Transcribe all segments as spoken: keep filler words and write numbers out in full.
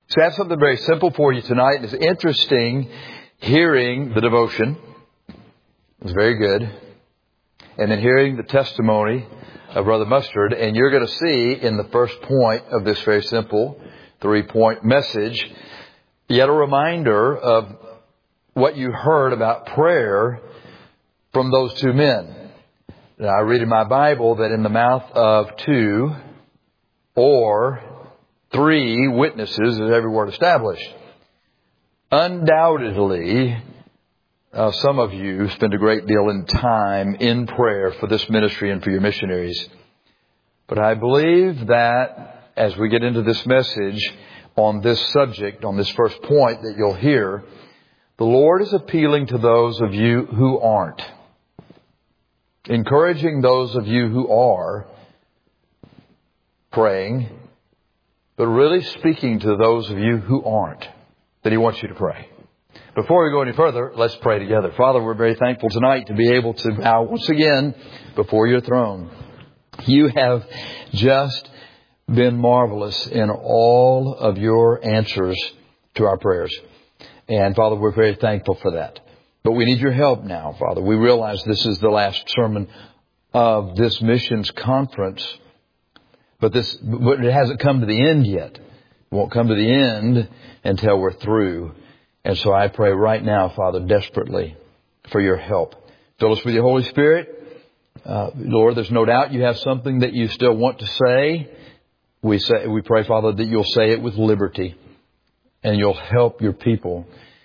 So I have something very simple for you tonight. It's interesting hearing the devotion. It was very good. And then hearing the testimony of Brother Mustard. And you're going to see in the first point of this very simple three-point message, yet a reminder of what you heard about prayer from those two men. Now, I read in my Bible that in the mouth of two or three witnesses is every word established. Undoubtedly, uh, some of you spend a great deal in time in prayer for this ministry and for your missionaries. But I believe that as we get into this message on this subject, on this first point that you'll hear, the Lord is appealing to those of you who aren't. Encouraging those of you who are praying, but really speaking to those of you who aren't, that He wants you to pray. Before we go any further, let's pray together. Father, we're very thankful tonight to be able to bow once again before your throne. You have just been marvelous in all of your answers to our prayers. And Father, we're very thankful for that. But we need your help now, Father. We realize this is the last sermon of this missions conference. But this, but it hasn't come to the end yet. It won't come to the end until we're through. And so I pray right now, Father, desperately for your help. Fill us with your Holy Spirit. Uh, Lord, there's no doubt you have something that you still want to say. We say, we pray, Father, that you'll say it with liberty and you'll help your people.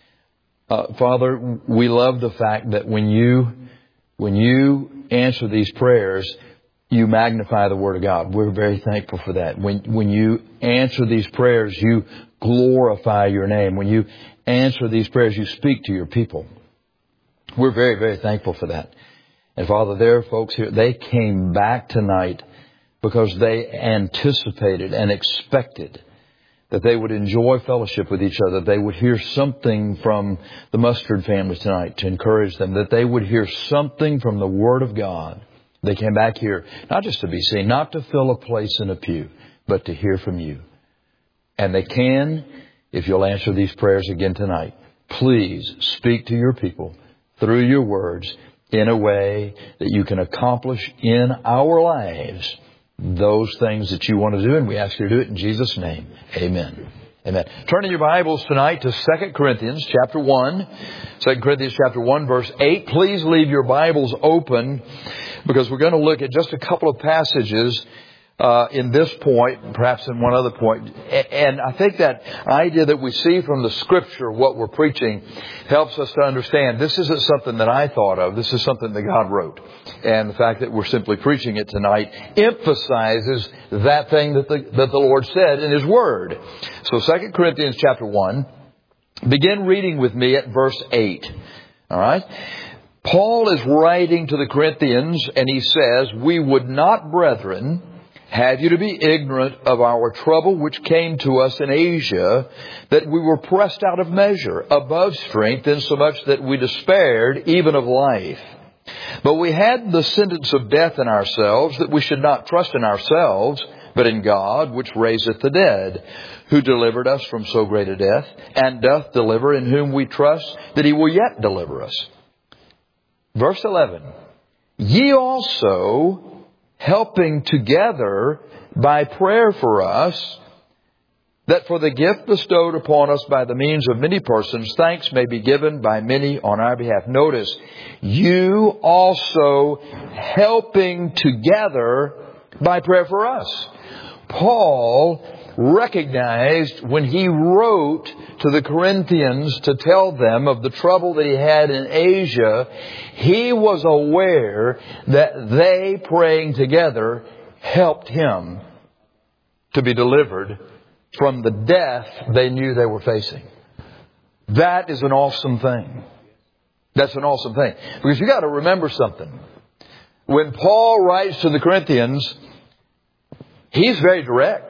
Uh, Father, we love the fact that when you, when you answer these prayers, you magnify the Word of God. We're very thankful for that. When, when you answer these prayers, you glorify your name. When you answer these prayers, you speak to your people. We're very, very thankful for that. And Father, there are folks here, they came back tonight because they anticipated and expected that they would enjoy fellowship with each other. They would hear something from the Mustard family tonight to encourage them. That they would hear something from the Word of God. They came back here, not just to be seen, not to fill a place in a pew, but to hear from you. And they can, if you'll answer these prayers again tonight. Please speak to your people through your words in a way that you can accomplish in our lives those things that you want to do. And we ask you to do it in Jesus' name. Amen. Amen. Turn in your Bibles tonight to Second Corinthians chapter one. Second Corinthians chapter one, verse eight. Please leave your Bibles open because we're going to look at just a couple of passages uh, in this point, perhaps in one other point. And I think that idea that we see from the Scripture what we're preaching helps us to understand this isn't something that I thought of. This is something that God wrote. And the fact that we're simply preaching it tonight emphasizes that thing that the, that the Lord said in His Word. So Second Corinthians chapter one, begin reading with me at verse eight. All right? Paul is writing to the Corinthians and he says, "We would not, brethren, have you to be ignorant of our trouble which came to us in Asia, that we were pressed out of measure, above strength, insomuch that we despaired even of life. But we had the sentence of death in ourselves, that we should not trust in ourselves, but in God, which raiseth the dead, who delivered us from so great a death, and doth deliver, in whom we trust that He will yet deliver us." Verse eleven, "Ye also, helping together by prayer for us, that for the gift bestowed upon us by the means of many persons, thanks may be given by many on our behalf." Notice, you also helping together by prayer for us. Paul recognized when he wrote to the Corinthians to tell them of the trouble that he had in Asia, he was aware that they praying together helped him to be delivered from the death they knew they were facing. That is an awesome thing. That's an awesome thing. Because you got to remember something. When Paul writes to the Corinthians, he's very direct.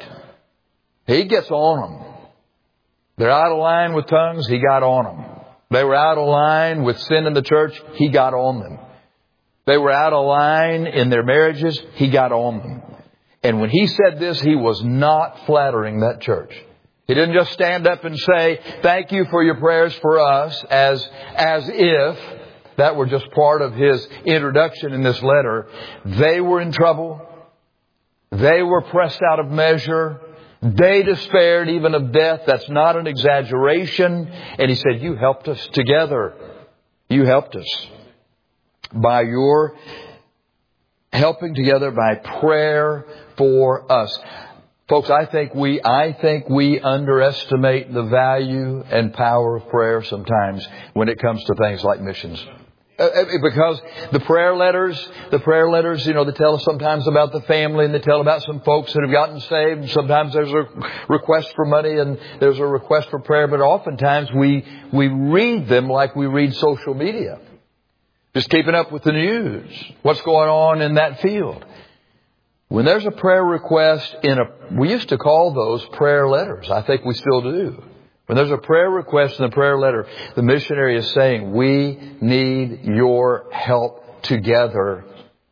He gets on them. They're out of line with tongues. He got on them. They were out of line with sin in the church. He got on them. They were out of line in their marriages. He got on them. And when he said this, he was not flattering that church. He didn't just stand up and say, thank you for your prayers for us, as, as if that were just part of his introduction in this letter. They were in trouble. They were pressed out of measure. They despaired even of death. That's not an exaggeration. And he said, you helped us together. You helped us by your helping together by prayer for us. Folks, I think we, I think we underestimate the value and power of prayer sometimes when it comes to things like missions. Uh, because the prayer letters, the prayer letters, you know, they tell us sometimes about the family, and they tell about some folks that have gotten saved. And sometimes there's a request for money and there's a request for prayer. But oftentimes we, we read them like we read social media. Just keeping up with the news. What's going on in that field. When there's a prayer request in a, we used to call those prayer letters. I think we still do. When there's a prayer request in the prayer letter, the missionary is saying, we need your help together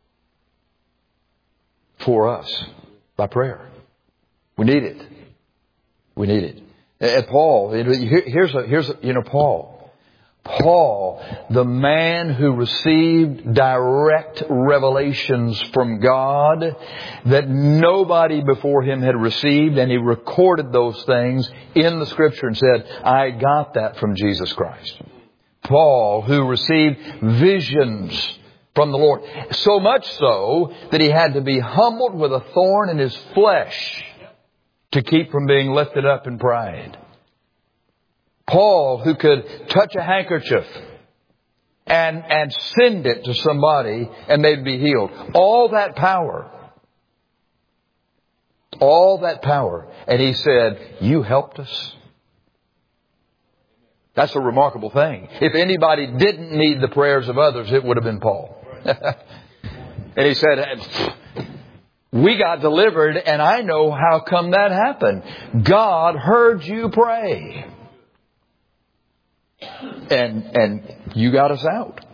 for us by prayer. We need it. We need it. And Paul, here's a, here's a, you know, Paul. Paul, the man who received direct revelations from God that nobody before him had received, and he recorded those things in the Scripture and said, I got that from Jesus Christ. Paul, who received visions from the Lord, so much so that he had to be humbled with a thorn in his flesh to keep from being lifted up in pride. Paul, who could touch a handkerchief and, and send it to somebody and they'd be healed. All that power. All that power. And he said, you helped us. That's a remarkable thing. If anybody didn't need the prayers of others, it would have been Paul. And he said, we got delivered, and I know how come that happened. God heard you pray. And and you got us out.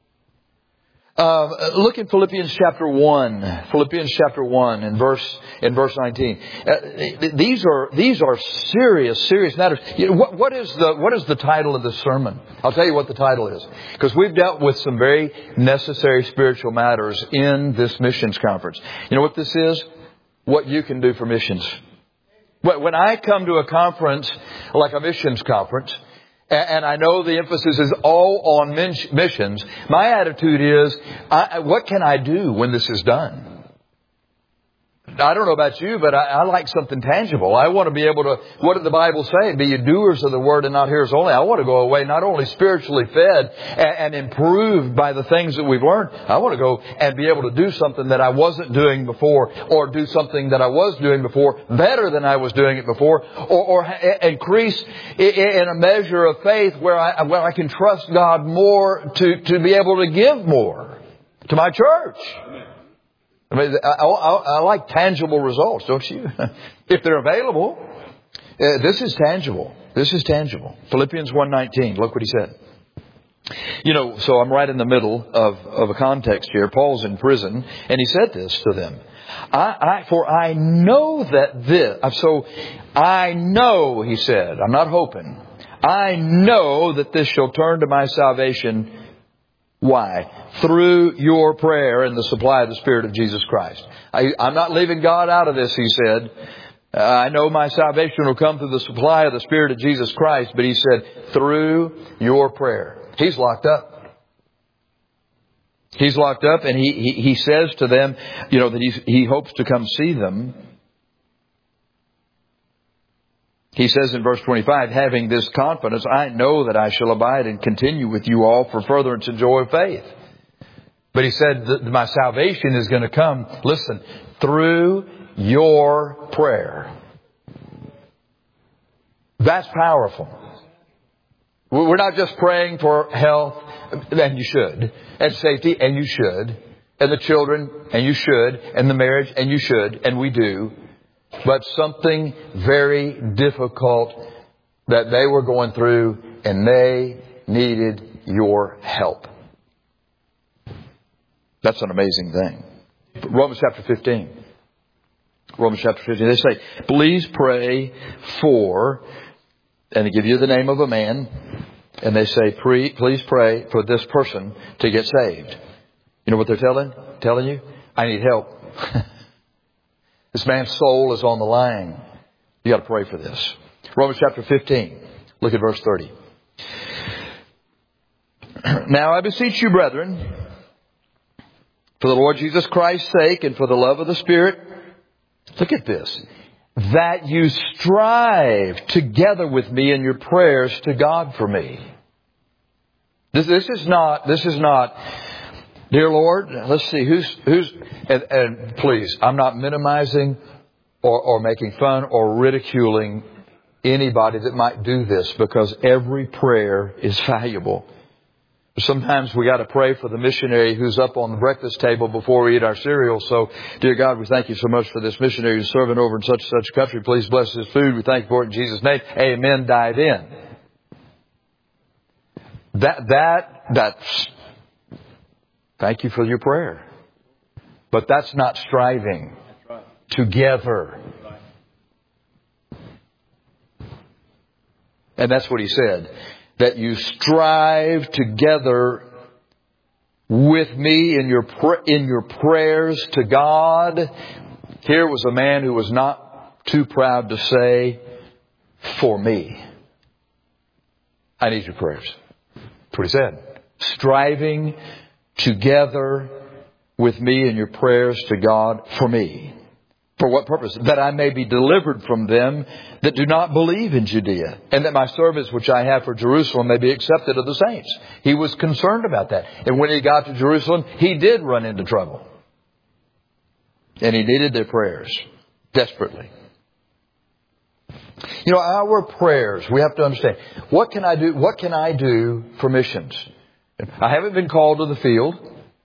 Uh, look at Philippians chapter one. Philippians chapter one and verse in verse nineteen. Uh, these are these are serious serious matters. You know, what, what is the what is the title of this sermon? I'll tell you what the title is, because we've dealt with some very necessary spiritual matters in this missions conference. You know what this is? What you can do for missions. When I come to a conference like a missions conference, and I know the emphasis is all on missions, my attitude is, I, what can I do when this is done? I don't know about you, but I, I like something tangible. I want to be able to, what did the Bible say? Be ye doers of the word and not hearers only. I want to go away not only spiritually fed and, and improved by the things that we've learned. I want to go and be able to do something that I wasn't doing before, or do something that I was doing before better than I was doing it before, or, or increase in a measure of faith where I, where I can trust God more to, to be able to give more to my church. I mean, I, I, I like tangible results, don't you? If they're available. Uh, this is tangible. This is tangible. Philippians one nineteen. Look what he said. You know, so I'm right in the middle of, of a context here. Paul's in prison, and he said this to them. I, I, for I know that this, so I know, he said, I'm not hoping. I know that this shall turn to my salvation. Why? Through your prayer and the supply of the Spirit of Jesus Christ. I, I'm not leaving God out of this, he said. Uh, I know my salvation will come through the supply of the Spirit of Jesus Christ. But he said, through your prayer. He's locked up. He's locked up, and he, he, he says to them, you know, that he, he hopes to come see them. He says in verse twenty-five, having this confidence, I know that I shall abide and continue with you all for furtherance and joy of faith. But he said that my salvation is going to come, listen, through your prayer. That's powerful. We're not just praying for health, and you should, and safety, and you should, and the children, and you should, and the marriage, and you should, and we do. But something very difficult that they were going through, and they needed your help. That's an amazing thing. Romans chapter fifteen. Romans chapter fifteen. They say, please pray for, and they give you the name of a man, and they say, please pray for this person to get saved. You know what they're telling? Telling you? I need help. This man's soul is on the line. You got to pray for this. Romans chapter fifteen. Look at verse thirty. Now I beseech you, brethren, for the Lord Jesus Christ's sake and for the love of the Spirit, look at this, that you strive together with me in your prayers to God for me. This, this is not, this is not, dear Lord, let's see, who's, who's, and, and please, I'm not minimizing or, or making fun or ridiculing anybody that might do this, because every prayer is valuable. Sometimes we got to pray for the missionary who's up on the breakfast table before we eat our cereal. So, dear God, we thank you so much for this missionary who's serving over in such and such country. Please bless his food. We thank you for it in Jesus' name. Amen. Dive in. That, that, that's, thank you for your prayer. But that's not striving together. And that's what he said. That you strive together with me in your pr- in your prayers to God. Here was a man who was not too proud to say, for me. I need your prayers. That's what he said. Striving together with me in your prayers to God for me. For what purpose? That I may be delivered from them that do not believe in Judea, and that my service which I have for Jerusalem may be accepted of the saints. He was concerned about that. And when he got to Jerusalem, he did run into trouble. And he needed their prayers desperately. You know, our prayers, we have to understand, what can I do? What can I do for missions? I haven't been called to the field.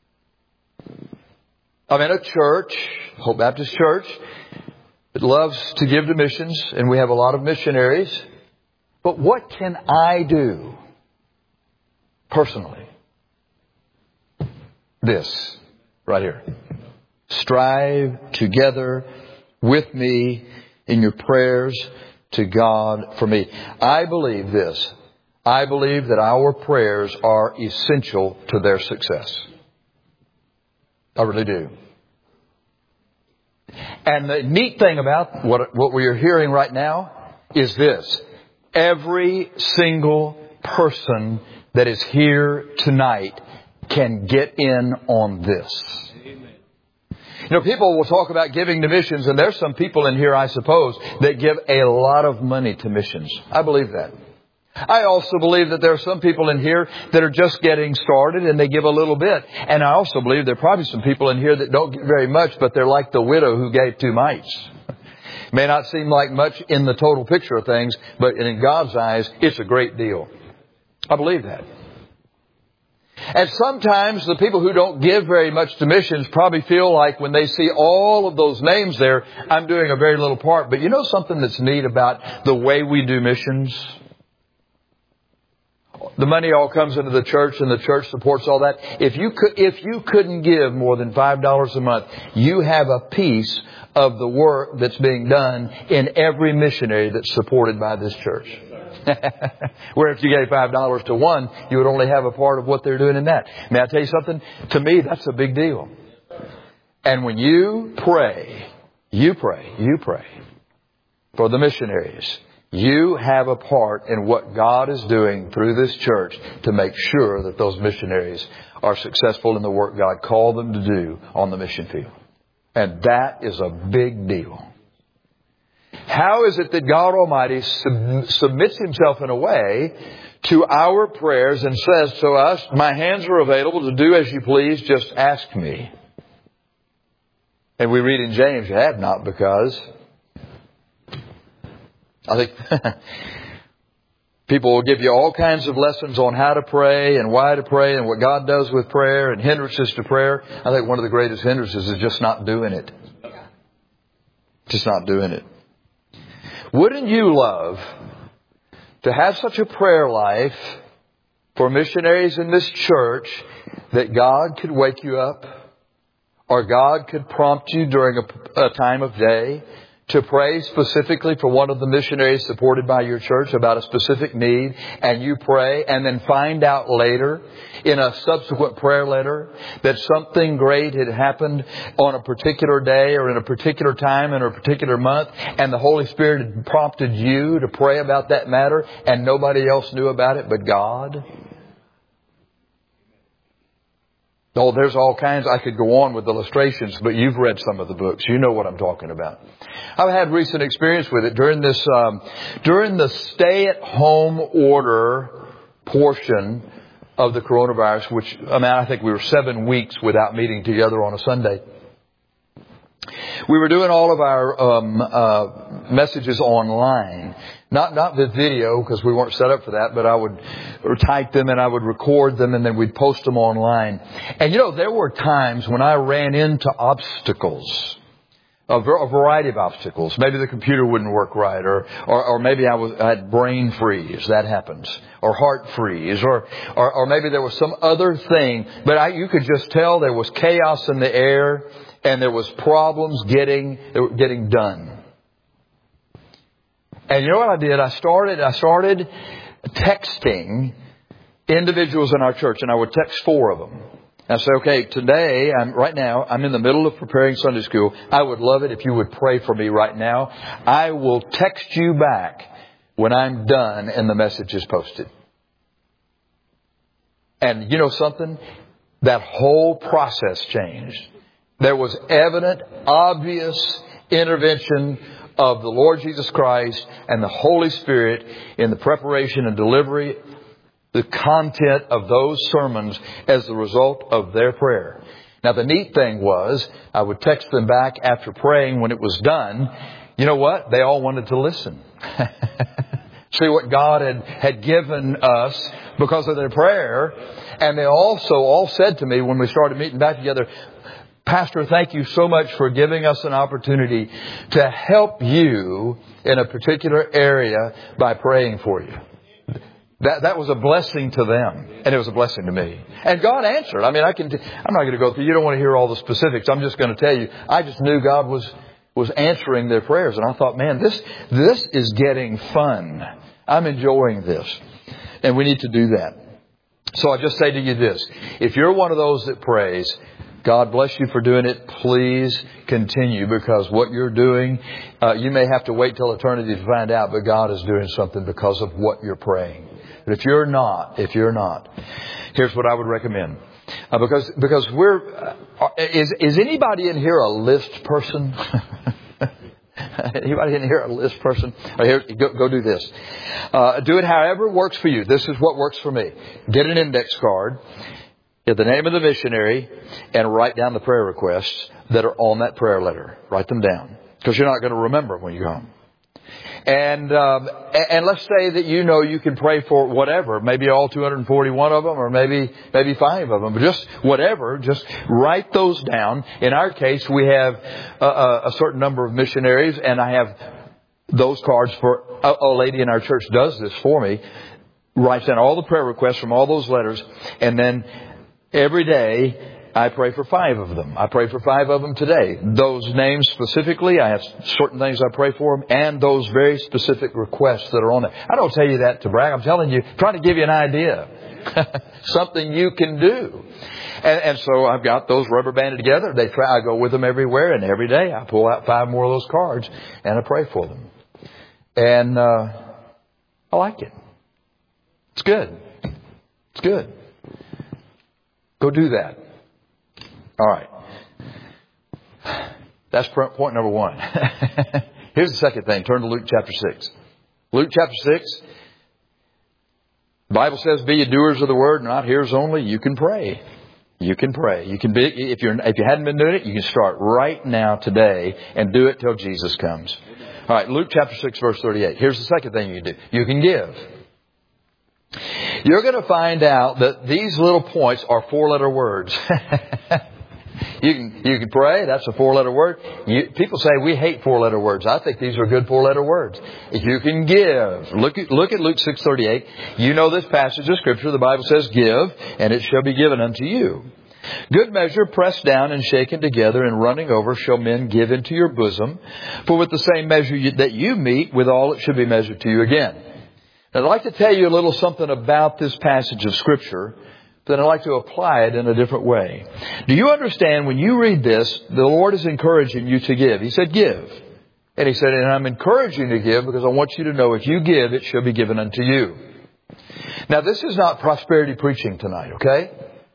I'm in a church, Hope Baptist Church, that loves to give to missions, and we have a lot of missionaries. But what can I do personally? This, right here. Strive together with me in your prayers to God for me. I believe this. I believe that our prayers are essential to their success. I really do. And the neat thing about what, what we are hearing right now is this. Every single person that is here tonight can get in on this. Amen. You know, people will talk about giving to missions, and there's some people in here, I suppose, that give a lot of money to missions. I believe that. I also believe that there are some people in here that are just getting started and they give a little bit. And I also believe there are probably some people in here that don't give very much, but they're like the widow who gave two mites. May not seem like much in the total picture of things, but in God's eyes, it's a great deal. I believe that. And sometimes the people who don't give very much to missions probably feel like when they see all of those names there, I'm doing a very little part. But you know something that's neat about the way we do missions? The money all comes into the church and the church supports all that. If you could, if you couldn't give more than five dollars a month, you have a piece of the work that's being done in every missionary that's supported by this church. Where if you gave five dollars to one, you would only have a part of what they're doing in that. May I tell you something? To me, that's a big deal. And when you pray, you pray, you pray for the missionaries. You have a part in what God is doing through this church to make sure that those missionaries are successful in the work God called them to do on the mission field. And that is a big deal. How is it that God Almighty sub- submits Himself in a way to our prayers and says to us, my hands are available to do as you please, just ask me. And we read in James, you have not because... I think people will give you all kinds of lessons on how to pray and why to pray and what God does with prayer and hindrances to prayer. I think one of the greatest hindrances is just not doing it. Just not doing it. Wouldn't you love to have such a prayer life for missionaries in this church that God could wake you up or God could prompt you during a, a time of day to pray specifically for one of the missionaries supported by your church about a specific need, and you pray and then find out later in a subsequent prayer letter that something great had happened on a particular day or in a particular time in a particular month, and the Holy Spirit had prompted you to pray about that matter and nobody else knew about it but God. Oh, there's all kinds. I could go on with illustrations, but you've read some of the books. You know what I'm talking about. I've had recent experience with it during this, um, during the stay-at-home order portion of the coronavirus, which, I mean, I think we were seven weeks without meeting together on a Sunday. We were doing all of our um, uh, messages online. Not not with video, because we weren't set up for that, but I would type them and I would record them and then we'd post them online. And you know, there were times when I ran into obstacles, a, ver- a variety of obstacles. Maybe the computer wouldn't work right, or or, or maybe I was I had brain freeze. That happens, or heart freeze, or or, or maybe there was some other thing. But I, you could just tell there was chaos in the air, and there was problems getting getting done. And you know what I did? I started, I started texting individuals in our church, and I would text four of them. And I say, okay, today, I'm, right now, I'm in the middle of preparing Sunday school. I would love it if you would pray for me right now. I will text you back when I'm done and the message is posted. And you know something? That whole process changed. There was evident, obvious intervention of the Lord Jesus Christ and the Holy Spirit in the preparation and delivery, the content of those sermons as the result of their prayer. Now, the neat thing was, I would text them back after praying when it was done. You know what? They all wanted to listen. See what God had, had given us because of their prayer. And they also all said to me when we started meeting back together, Pastor, thank you so much for giving us an opportunity to help you in a particular area by praying for you. That that was a blessing to them, and it was a blessing to me. And God answered. I mean, I can. T- I'm not going to go through. You don't want to hear all the specifics. I'm just going to tell you. I just knew God was was answering their prayers, and I thought, man, this this is getting fun. I'm enjoying this, and we need to do that. So I just say to you this: if you're one of those that prays, God bless you for doing it. Please continue, because what you're doing, uh, you may have to wait till eternity to find out, but God is doing something because of what you're praying. But if you're not, if you're not, here's what I would recommend. Uh, because because we're uh, is is anybody in here a list person? Anybody in here a list person? Right, here, go, go do this. Uh, do it however works for you. This is what works for me. Get an index card. Get the name of the missionary and write down the prayer requests that are on that prayer letter. Write them down, because you're not going to remember when you go home. And um, and let's say that you know you can pray for whatever, maybe all two hundred forty-one of them, or maybe maybe five of them, but just whatever. Just write those down. In our case, we have a, a certain number of missionaries, and I have those cards for a, a lady in our church does this for me. Writes down all the prayer requests from all those letters, and then every day, I pray for five of them. I pray for five of them today. Those names specifically, I have certain things I pray for them, and those very specific requests that are on there. I don't tell you that to brag. I'm telling you, trying to give you an idea. Something you can do. And, and so I've got those rubber banded together. They try, I go with them everywhere, and every day I pull out five more of those cards, and I pray for them. And uh, I like it. It's good. It's good. Go do that. All right. That's point number one. Here's the second thing. Turn to Luke chapter six. Luke chapter six. The Bible says, be ye doers of the word, not hearers only. You can pray. You can pray. You can be, if you're, if you hadn't been doing it, you can start right now today and do it till Jesus comes. All right. Luke chapter six, verse thirty-eight. Here's the second thing you can do. You can give. You're going to find out that these little points are four-letter words. You can you can pray. That's a four-letter word. You, people say we hate four-letter words. I think these are good four-letter words. You can give. Look at look at Luke six thirty-eight. You know this passage of Scripture. The Bible says, "Give, and it shall be given unto you." Good measure, pressed down and shaken together and running over, shall men give into your bosom. For with the same measure you, that you meet, withal it should be measured to you again. Now, I'd like to tell you a little something about this passage of Scripture, but then I'd like to apply it in a different way. Do you understand when you read this, the Lord is encouraging you to give. He said, give. And He said, and I'm encouraging you to give because I want you to know if you give, it shall be given unto you. Now, this is not prosperity preaching tonight, okay?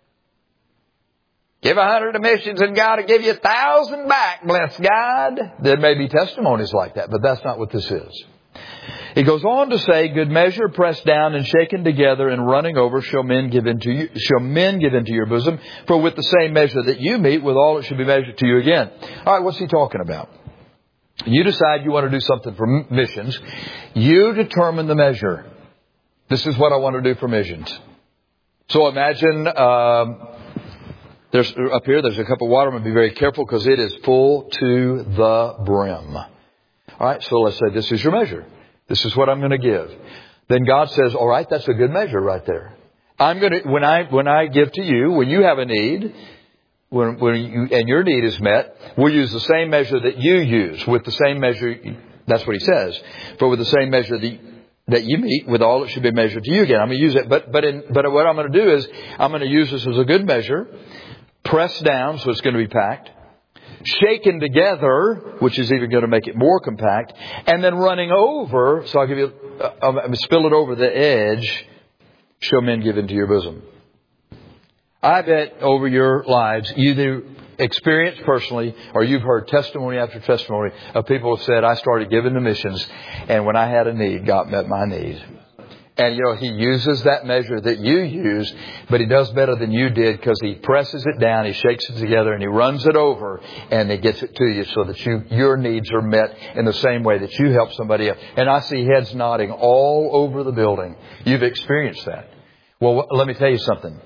Give a hundred to missions and God will give you a thousand back, bless God. There may be testimonies like that, but that's not what this is. He goes on to say, good measure, pressed down and shaken together and running over, shall men give into you, shall men give into your bosom. For with the same measure that you meet, withal it should be measured to you again. All right, what's he talking about? You decide you want to do something for missions. You determine the measure. This is what I want to do for missions. So imagine, um, there's up here, there's a cup of water. I'm going to be very careful because it is full to the brim. All right, so let's say this is your measure. This is what I'm going to give. Then God says, all right, that's a good measure right there. I'm going to, when I, when I give to you, when you have a need, when, when you, and your need is met, we'll use the same measure that you use with the same measure. That's what He says. For with the same measure that, that you meet, with all it should be measured to you again. I'm going to use it. But, but in, but what I'm going to do is I'm going to use this as a good measure, pressed down, so it's going to be packed, shaken together, which is even going to make it more compact, and then running over, so I'll give you, I'll spill it over the edge, shall men give into your bosom. I bet over your lives, you either experienced personally, or you've heard testimony after testimony of people who said, I started giving to missions, and when I had a need, God met my need. And, you know, He uses that measure that you use, but He does better than you did because He presses it down, He shakes it together, and He runs it over, and He gets it to you so that you your needs are met in the same way that you help somebody else. And I see heads nodding all over the building. You've experienced that. Well, let me tell you something.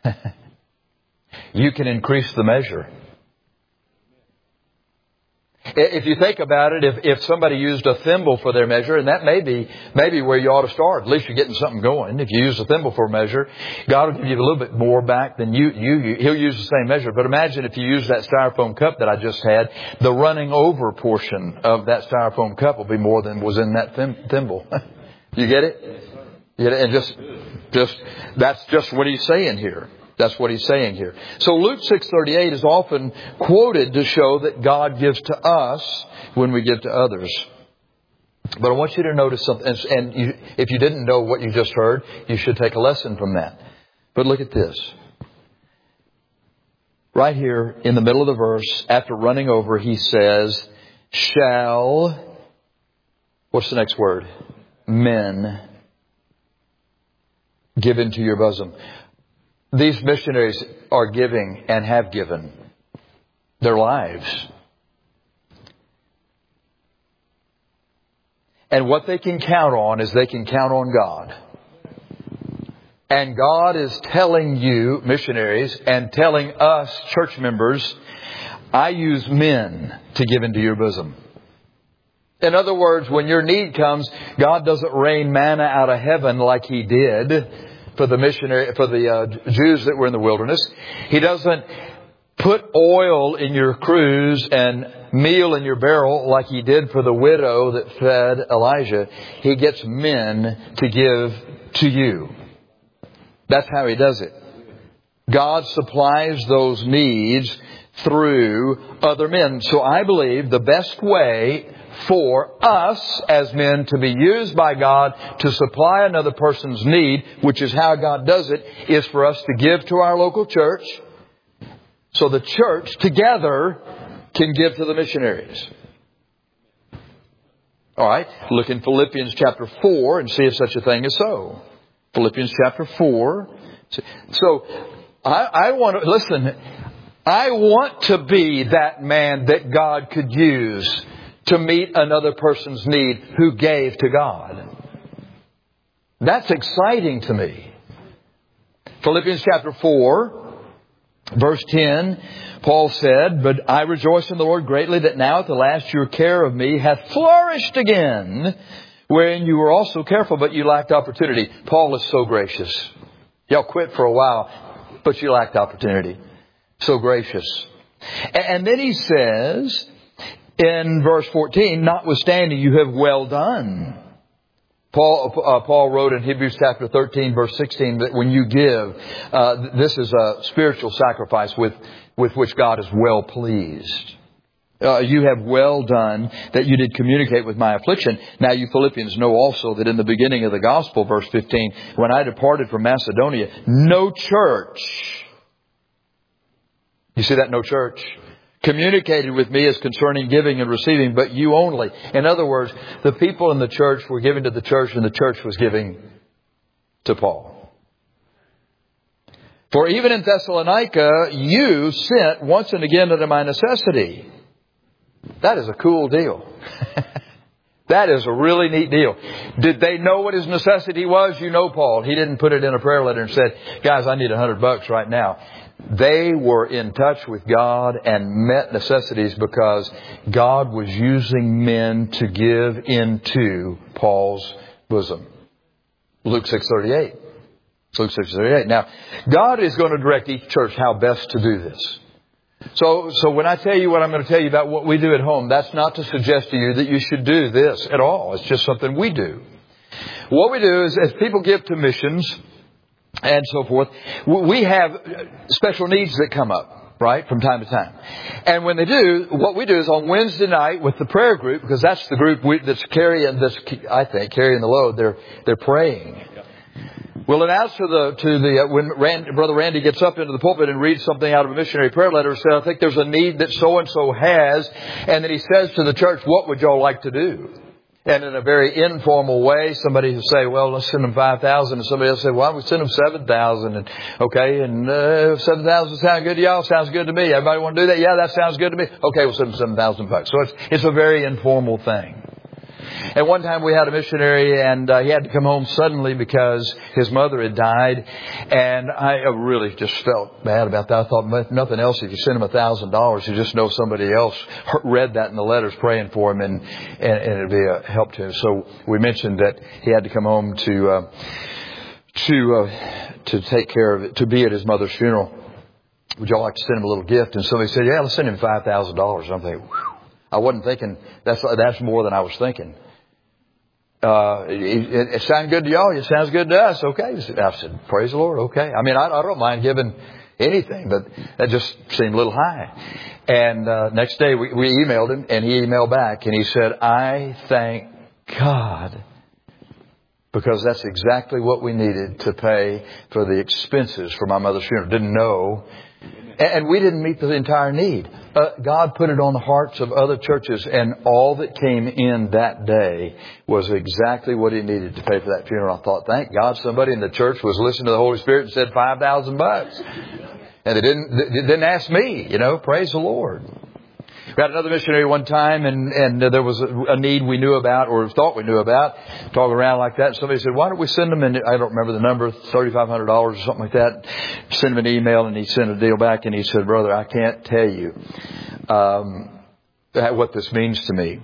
You can increase the measure. If you think about it, if, if somebody used a thimble for their measure, and that may be maybe where you ought to start. At least you're getting something going. If you use a thimble for a measure, God will give you a little bit more back than you, you, you. He'll use the same measure. But imagine if you use that styrofoam cup that I just had, the running over portion of that styrofoam cup will be more than was in that thim, thimble. You get it? You get it? And just, just, that's just what He's saying here. That's what He's saying here. So Luke six thirty-eight is often quoted to show that God gives to us when we give to others. But I want you to notice something. And you, if you didn't know what you just heard, you should take a lesson from that. But look at this. Right here in the middle of the verse, after running over, He says, shall, what's the next word? Men give into your bosom. These missionaries are giving and have given their lives. And what they can count on is they can count on God. And God is telling you, missionaries, and telling us, church members, I use men to give into your bosom. In other words, when your need comes, God doesn't rain manna out of heaven like He did for the missionary, for the uh, Jews that were in the wilderness. He doesn't put oil in your cruse and meal in your barrel like He did for the widow that fed Elijah. He gets men to give to you. That's how He does it. God supplies those needs through other men. So I believe the best way for us as men to be used by God to supply another person's need, which is how God does it, is for us to give to our local church so the church together can give to the missionaries. All right, look in Philippians chapter four and see if such a thing is so. Philippians chapter four. So I, I want to, listen, I want to be that man that God could use to meet another person's need who gave to God. That's exciting to me. Philippians chapter four, verse ten, Paul said, but I rejoice in the Lord greatly that now at the last your care of me hath flourished again, wherein you were also careful, but you lacked opportunity. Paul is so gracious. Y'all quit for a while, but you lacked opportunity. So gracious. And then he says in verse fourteen, notwithstanding, you have well done. Paul, uh, Paul wrote in Hebrews chapter thirteen, verse sixteen, that when you give, uh, this is a spiritual sacrifice with, with which God is well pleased. Uh, you have well done that you did communicate with my affliction. Now you Philippians know also that in the beginning of the gospel, verse fifteen, when I departed from Macedonia, no church, you see that, no church, communicated with me as concerning giving and receiving, but you only. In other words, the people in the church were giving to the church and the church was giving to Paul. For even in Thessalonica, you sent once and again unto my necessity. That is a cool deal. That is a really neat deal. Did they know what his necessity was? You know Paul. He didn't put it in a prayer letter and said, guys, I need a hundred bucks right now. They were in touch with God and met necessities because God was using men to give into Paul's bosom. Luke six thirty-eight. Luke six thirty-eight. Now, God is going to direct each church how best to do this. So, so when I tell you what I'm going to tell you about what we do at home, that's not to suggest to you that you should do this at all. It's just something we do. What we do is, as people give to missions and so forth, we have special needs that come up, right, from time to time. And when they do, what we do is on Wednesday night with the prayer group, because that's the group we, that's carrying this, I think, carrying the load. They're they're praying. We'll announce to the, to the, uh, when Randy, Brother Randy gets up into the pulpit and reads something out of a missionary prayer letter, say, I think there's a need that so-and-so has. And then he says to the church, what would y'all like to do? And in a very informal way, somebody will say, well, let's send them five thousand. And somebody else say, why don't we send them seven thousand? And okay, and uh, seven thousand sound good to y'all? Sounds good to me. Everybody want to do that? Yeah, that sounds good to me. Okay, we'll send them seven thousand bucks. So it's, it's a very informal thing. And one time we had a missionary and uh, he had to come home suddenly because his mother had died. And I really just felt bad about that. I thought, if nothing else, if you send him a thousand dollars, you just know somebody else read that in the letters praying for him and, and, and it'd be a help to him. So we mentioned that he had to come home to, uh, to, uh, to take care of it, to be at his mother's funeral. Would y'all like to send him a little gift? And somebody said, yeah, let's send him five thousand dollars. I'm thinking, whew. I wasn't thinking, that's that's more than I was thinking. Uh, it, it sounded good to y'all. It sounds good to us. Okay. I said, praise the Lord. Okay. I mean, I, I don't mind giving anything, but that just seemed a little high. And uh, next day we, we emailed him and he emailed back and he said, I thank God because that's exactly what we needed to pay for the expenses for my mother's funeral. Didn't know. And we didn't meet the entire need. Uh, God put it on the hearts of other churches, and all that came in that day was exactly what he needed to pay for that funeral. I thought, thank God somebody in the church was listening to the Holy Spirit and said five thousand bucks. And they didn't, they didn't ask me, you know, praise the Lord. We had another missionary one time, and, and there was a, a need we knew about, or thought we knew about, talking around like that. And somebody said, why don't we send them, and I don't remember the number, thirty-five hundred dollars or something like that. Send him an email, and he sent a deal back, and he said, brother, I can't tell you um, what this means to me.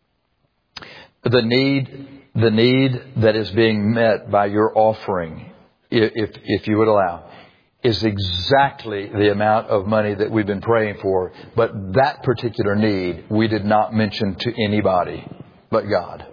The need, the need that is being met by your offering, if if you would allow, is exactly the amount of money that we've been praying for. But that particular need, we did not mention to anybody but God.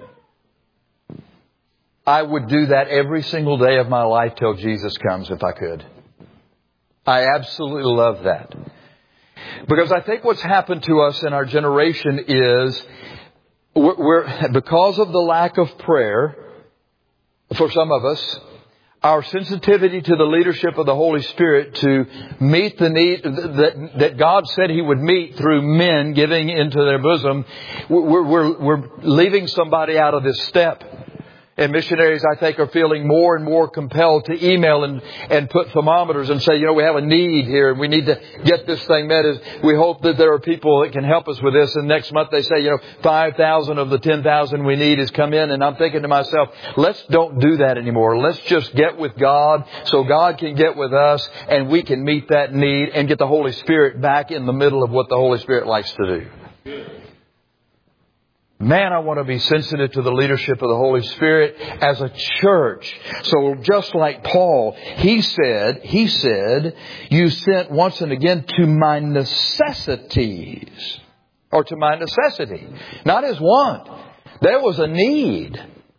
I would do that every single day of my life till Jesus comes if I could. I absolutely love that. Because I think what's happened to us in our generation is we're, we're because of the lack of prayer, for some of us, our sensitivity to the leadership of the Holy Spirit to meet the need that, that God said He would meet through men giving into their bosom, we're, we're, we're leaving somebody out of this step. And missionaries, I think, are feeling more and more compelled to email and, and put thermometers and say, you know, we have a need here and we need to get this thing met. We hope that there are people that can help us with this. And next month they say, you know, five thousand of the ten thousand we need has come in. And I'm thinking to myself, let's don't do that anymore. Let's just get with God so God can get with us and we can meet that need and get the Holy Spirit back in the middle of what the Holy Spirit likes to do. Man, I want to be sensitive to the leadership of the Holy Spirit as a church. So just like Paul, he said, he said, you sent once and again to my necessities. Or to my necessity. Not his want. There was a need.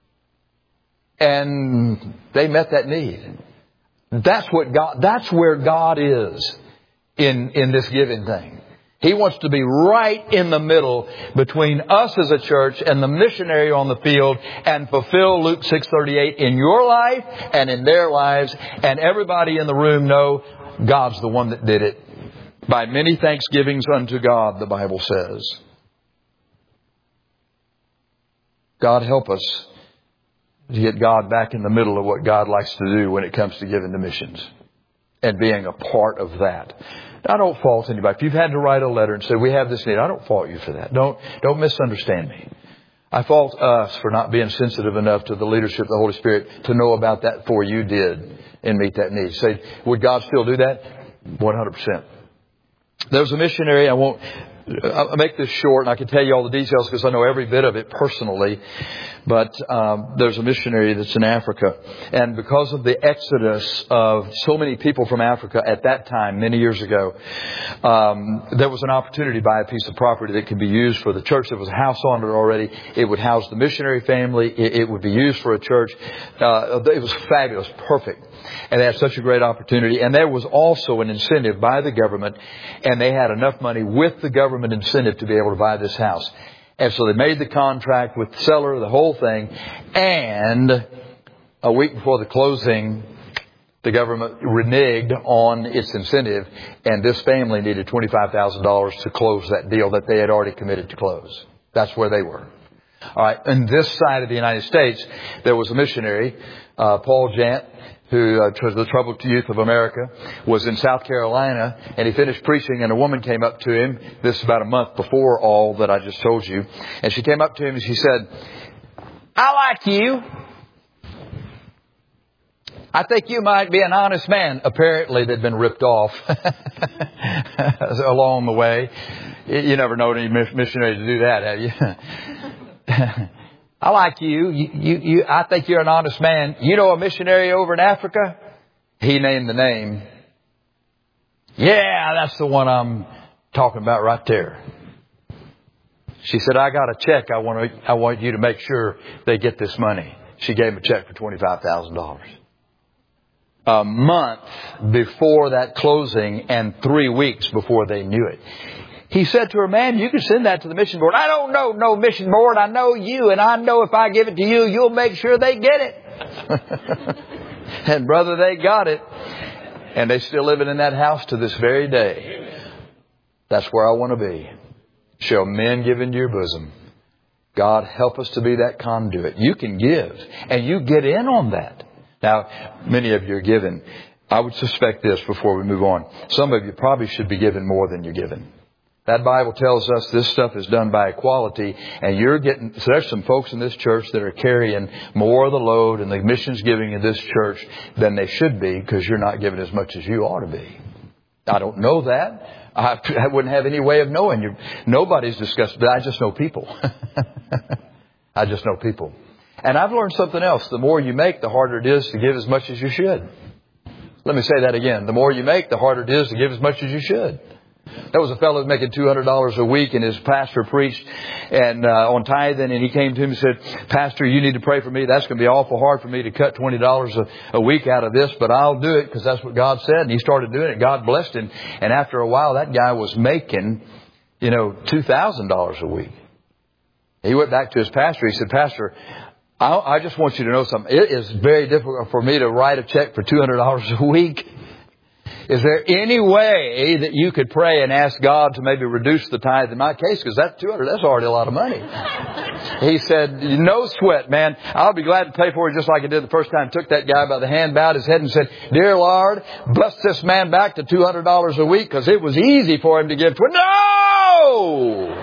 And they met that need. That's what God, that's where God is in, in this giving thing. He wants to be right in the middle between us as a church and the missionary on the field and fulfill Luke six thirty-eight in your life and in their lives. And everybody in the room know God's the one that did it. By many thanksgivings unto God, the Bible says. God help us to get God back in the middle of what God likes to do when it comes to giving to missions and being a part of that. I don't fault anybody. If you've had to write a letter and say, we have this need, I don't fault you for that. Don't, don't misunderstand me. I fault us for not being sensitive enough to the leadership of the Holy Spirit to know about that before you did and meet that need. Say, would God still do that? one hundred percent. There was a missionary, I won't I'll make this short, and I can tell you all the details because I know every bit of it personally. But um, there's a missionary that's in Africa. And because of the exodus of so many people from Africa at that time, many years ago, um, there was an opportunity to buy a piece of property that could be used for the church. There was a house on it already. It would house the missionary family. It, it would be used for a church. Uh, it was fabulous, perfect. And they had such a great opportunity. And there was also an incentive by the government. And they had enough money with the government incentive to be able to buy this house. And so they made the contract with the seller, the whole thing. And a week before the closing, the government reneged on its incentive. And this family needed twenty-five thousand dollars to close that deal that they had already committed to close. That's where they were. All right. On this side of the United States, there was a missionary, uh, Paul Jant, who uh, was the Troubled Youth of America, was in South Carolina, and he finished preaching, and a woman came up to him. This is about a month before all that I just told you. And she came up to him and she said, I like you. I think you might be an honest man. Apparently they'd been ripped off along the way. You never know any missionary to do that, have you? I like you. You, you, you. I think you're an honest man. You know a missionary over in Africa? He named the name. Yeah, that's the one I'm talking about right there. She said, I got a check. I want to, I want you to make sure they get this money. She gave him a check for twenty-five thousand dollars. A month before that closing and three weeks before they knew it. He said to her, man, you can send that to the mission board. I don't know no mission board. I know you, and I know if I give it to you, you'll make sure they get it. And brother, they got it. And they're still living in that house to this very day. That's where I want to be. Shall men give into your bosom? God, help us to be that conduit. You can give, and you get in on that. Now, many of you are giving. I would suspect this before we move on. Some of you probably should be giving more than you're giving. That Bible tells us this stuff is done by equality, and you're getting, so there's some folks in this church that are carrying more of the load and the missions giving in this church than they should be because you're not giving as much as you ought to be. I don't know that. I, I wouldn't have any way of knowing. You. Nobody's discussed, but I just know people. I just know people. And I've learned something else. The more you make, the harder it is to give as much as you should. Let me say that again. The more you make, the harder it is to give as much as you should. There was a fellow making two hundred dollars a week, and his pastor preached and uh, on tithing, and he came to him and said, Pastor, you need to pray for me. That's going to be awful hard for me to cut twenty dollars a, a week out of this, but I'll do it because that's what God said. And he started doing it. God blessed him. And after a while, that guy was making, you know, two thousand dollars a week. He went back to his pastor. He said, Pastor, I, I just want you to know something. It is very difficult for me to write a check for two hundred dollars a week. Is there any way that you could pray and ask God to maybe reduce the tithe in my case? Because that's two hundred, that's already a lot of money. He said, no sweat, man. I'll be glad to pay for it just like I did the first time. Took that guy by the hand, bowed his head and said, Dear Lord, bless this man back to two hundred dollars a week because it was easy for him to give. Tw- no!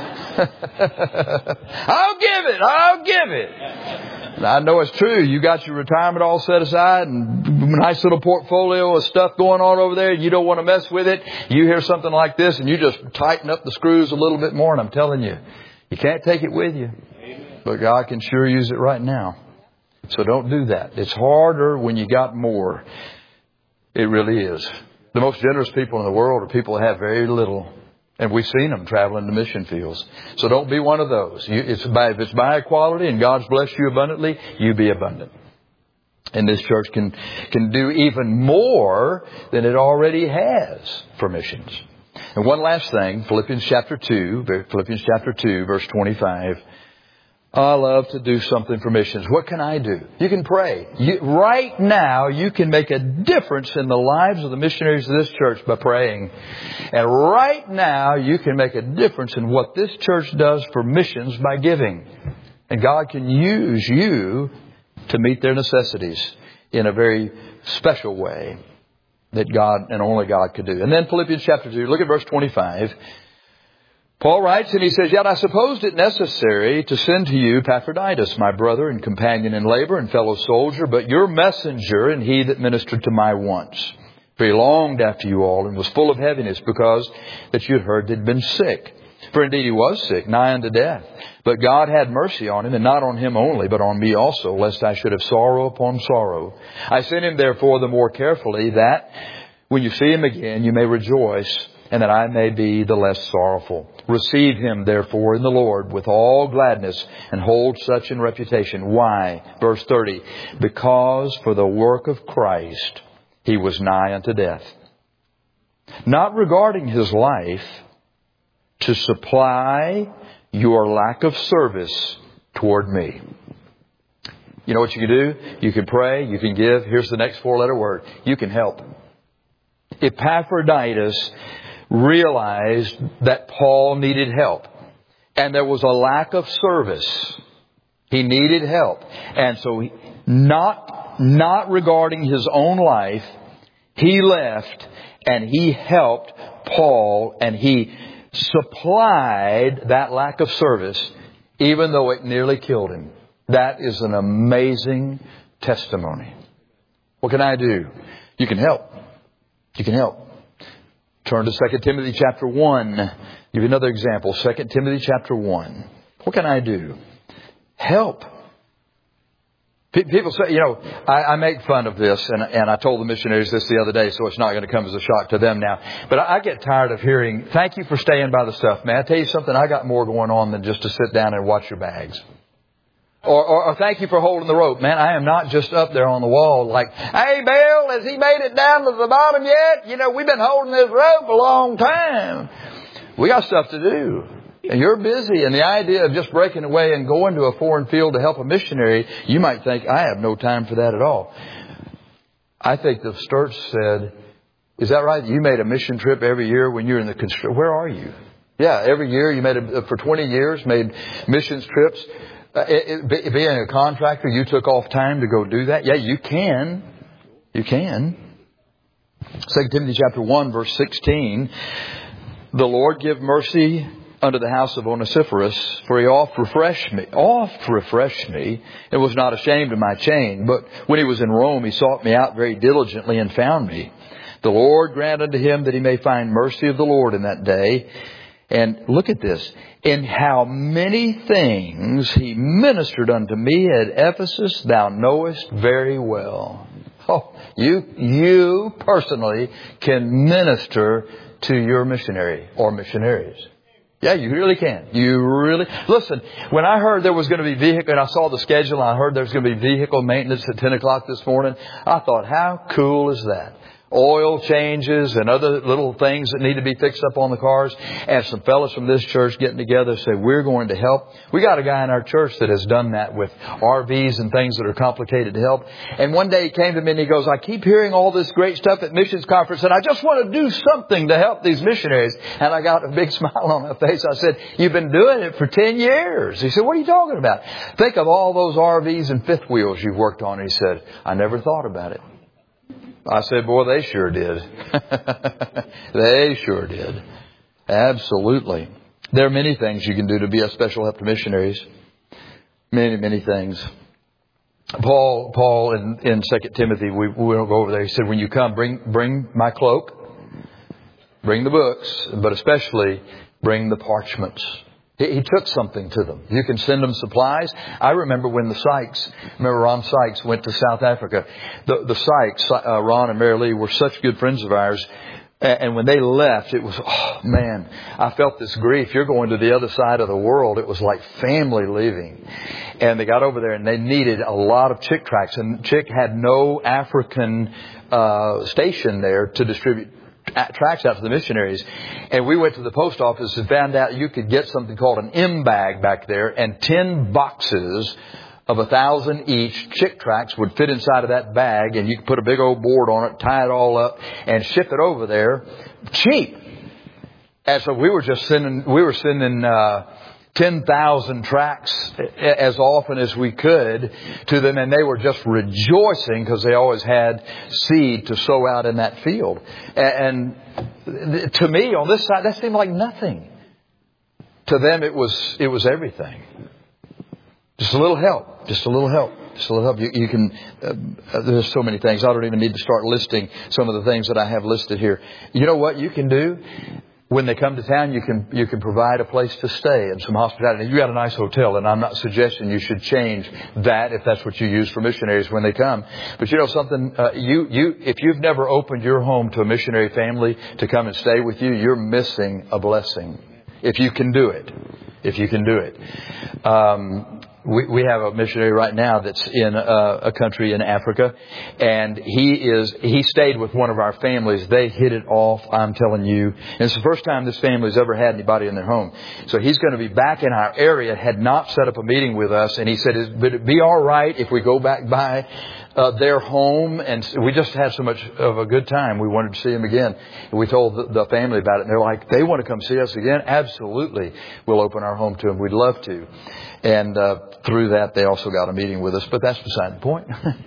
I'll give it. I'll give it. I know it's true. You got your retirement all set aside and a nice little portfolio of stuff going on over there. You don't want to mess with it. You hear something like this and you just tighten up the screws a little bit more. And I'm telling you, You can't take it with you. But God can sure use it right now. So don't do that. It's harder when you got more. It really is. The most generous people in the world are people that have very little. And we've seen them traveling to mission fields. So don't be one of those. You, it's by, if it's by equality and God's blessed you abundantly, you be abundant. And this church can, can do even more than it already has for missions. And one last thing, Philippians chapter two, Philippians chapter two, verse twenty-five. I love to do something for missions. What can I do? You can pray. You, right now, you can make a difference in the lives of the missionaries of this church by praying. And right now, you can make a difference in what this church does for missions by giving. And God can use you to meet their necessities in a very special way that God and only God could do. And then Philippians chapter two, look at verse twenty-five. Paul writes and he says, Yet I supposed it necessary to send to you Epaphroditus, my brother and companion in labor and fellow soldier, but your messenger and he that ministered to my wants. For he longed after you all and was full of heaviness because that you had heard that he had been sick. For indeed he was sick, nigh unto death. But God had mercy on him, and not on him only, but on me also, lest I should have sorrow upon sorrow. I sent him therefore the more carefully, that when you see him again you may rejoice, and that I may be the less sorrowful. Receive him, therefore, in the Lord with all gladness, and hold such in reputation. Why? Verse thirty. Because for the work of Christ he was nigh unto death. Not regarding his life, to supply your lack of service toward me. You know what you can do? You can pray, you can give. Here's the next four-letter word. You can help. Epaphroditus realized that Paul needed help. And there was a lack of service. He needed help. And so he, not, not regarding his own life, he left and he helped Paul, and he supplied that lack of service even though it nearly killed him. That is an amazing testimony. What can I do? You can help. You can help. Turn to Second Timothy chapter one. Give you another example. Second Timothy chapter one. What can I do? Help. People say, you know, I, I make fun of this, and, and I told the missionaries this the other day, so it's not going to come as a shock to them now. But I, I get tired of hearing, thank you for staying by the stuff, man. I tell you something, I got more going on than just to sit down and watch your bags. Or, or, or thank you for holding the rope. Man, I am not just up there on the wall like, hey, Bill, has he made it down to the bottom yet? You know, we've been holding this rope a long time. We got stuff to do. And you're busy. And the idea of just breaking away and going to a foreign field to help a missionary, you might think, I have no time for that at all. I think the Sturts said, is that right? You made a mission trip every year when you're in the construction. Where are you? Yeah, every year you made a, for twenty years, made missions trips. Uh, it, it, being a contractor, you took off time to go do that? Yeah, you can. You can. Second Timothy chapter one, verse sixteen. The Lord give mercy unto the house of Onesiphorus, for he oft refreshed me, oft refreshed me, and was not ashamed of my chain. But when he was in Rome, he sought me out very diligently and found me. The Lord grant unto him that he may find mercy of the Lord in that day. And look at this. In how many things he ministered unto me at Ephesus, thou knowest very well. Oh, you, you personally can minister to your missionary or missionaries. Yeah, you really can. You really... Listen, when I heard there was going to be vehicle, and I saw the schedule, and I heard there was going to be vehicle maintenance at ten o'clock this morning, I thought, how cool is that? Oil changes and other little things that need to be fixed up on the cars. And some fellows from this church getting together say, we're going to help. We got a guy in our church that has done that with R Vs and things that are complicated to help. And one day he came to me and he goes, I keep hearing all this great stuff at missions conference, and I just want to do something to help these missionaries. And I got a big smile on my face. I said, you've been doing it for ten years. He said, what are you talking about? Think of all those R Vs and fifth wheels you've worked on. And he said, I never thought about it. I said, boy, they sure did. They sure did. Absolutely. There are many things you can do to be a special help to missionaries. Many, many things. Paul, Paul in, in Second Timothy, we, we don't go over there. He said, when you come, bring, bring my cloak, bring the books, but especially bring the parchments. He, he took something to them. You can send them supplies. I remember when the Sykes, remember Ron Sykes went to South Africa. The, the Sykes, uh, Ron and Mary Lee, were such good friends of ours. And when they left, it was, oh man, I felt this grief. You're going to the other side of the world. It was like family leaving. And they got over there and they needed a lot of Chick tracts. And Chick had no African uh station there to distribute tracts out to the missionaries. And we went to the post office and found out you could get something called an M-bag back there, and ten boxes of a thousand each Chick tracts would fit inside of that bag, and you could put a big old board on it, tie it all up, and ship it over there cheap. And so we were just sending, we were sending uh ten thousand tracts as often as we could to them, and they were just rejoicing because they always had seed to sow out in that field. And to me, on this side, that seemed like nothing. To them, it was it was everything. Just a little help. Just a little help. Just a little help. You, you can. Uh, there's so many things. I don't even need to start listing some of the things that I have listed here. You know what you can do? When they come to town, you can you can provide a place to stay and some hospitality. You got a nice hotel, and I'm not suggesting you should change that if that's what you use for missionaries when they come. But you know something, uh, you you if you've never opened your home to a missionary family to come and stay with you, you're missing a blessing. If you can do it, if you can do it. Um, We, we have a missionary right now that's in a, a country in Africa, and he is he stayed with one of our families. They hit it off, I'm telling you. And it's the first time this family's ever had anybody in their home. So he's going to be back in our area, had not set up a meeting with us, and he said, would it be all right if we go back by uh, their home? And we just had so much of a good time. We wanted to see him again. And we told the, the family about it, and they're like, they want to come see us again? Absolutely. We'll open our home to them. We'd love to. And uh, through that, they also got a meeting with us. But that's beside the point.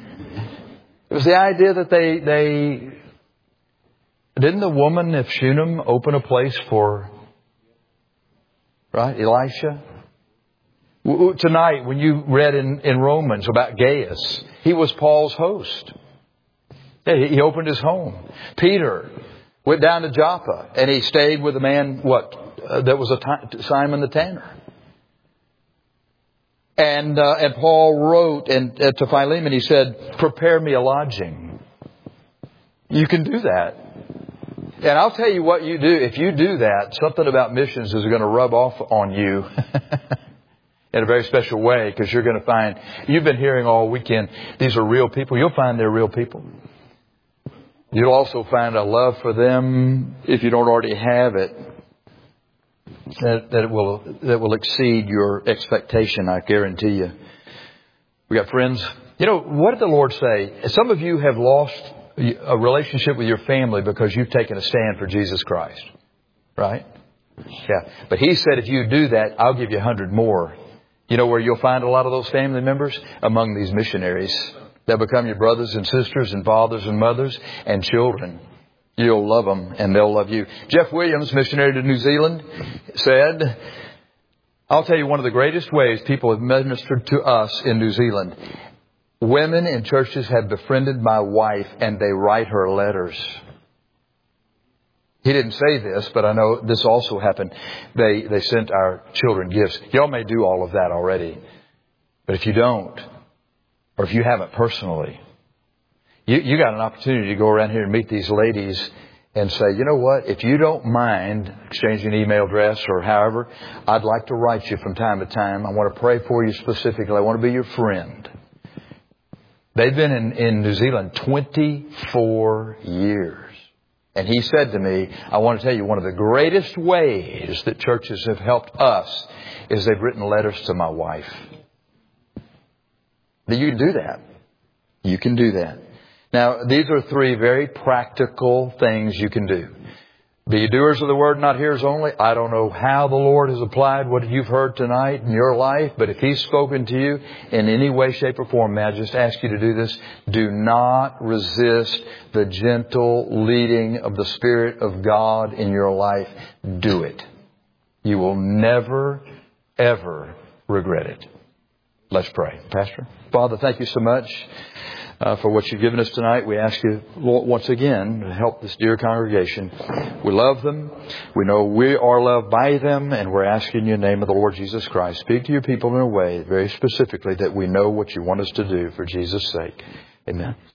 It was the idea that they, they... Didn't the woman of Shunem open a place for... Right? Elisha? Tonight, when you read in, in Romans about Gaius, he was Paul's host. He opened his home. Peter went down to Joppa, and he stayed with a man, what? Uh, that was a t- Simon the Tanner. And uh, and Paul wrote and uh, to Philemon, he said, prepare me a lodging. You can do that. And I'll tell you what you do. If you do that, something about missions is going to rub off on you in a very special way, because you're going to find, you've been hearing all weekend, these are real people. You'll find they're real people. You'll also find a love for them, if you don't already have it, that, that it will that will exceed your expectation, I guarantee you. We got friends. You know, what did the Lord say? Some of you have lost a relationship with your family because you've taken a stand for Jesus Christ. Right? Yeah. But He said, if you do that, I'll give you a hundred more. You know where you'll find a lot of those family members? Among these missionaries. They'll become your brothers and sisters and fathers and mothers and children. You'll love them and they'll love you. Jeff Williams, missionary to New Zealand, said, I'll tell you one of the greatest ways people have ministered to us in New Zealand. Women in churches have befriended my wife and they write her letters. He didn't say this, but I know this also happened. They they sent our children gifts. Y'all may do all of that already. But if you don't, or if you haven't personally, you, you got an opportunity to go around here and meet these ladies and say, you know what, if you don't mind exchanging an email address or however, I'd like to write you from time to time. I want to pray for you specifically. I want to be your friend. They've been in, in New Zealand twenty-four years. And he said to me, I want to tell you, one of the greatest ways that churches have helped us is they've written letters to my wife. Now, you can do that. You can do that. Now, these are three very practical things you can do. Be ye doers of the word, not hearers only. I don't know how the Lord has applied what you've heard tonight in your life, but if He's spoken to you in any way, shape, or form, may I just ask you to do this? Do not resist the gentle leading of the Spirit of God in your life. Do it. You will never, ever regret it. Let's pray. Pastor. Father, thank you so much uh, for what you've given us tonight. We ask you, Lord, once again, to help this dear congregation. We love them. We know we are loved by them, and we're asking you in the name of the Lord Jesus Christ, speak to your people in a way very specifically that we know what you want us to do for Jesus' sake. Amen.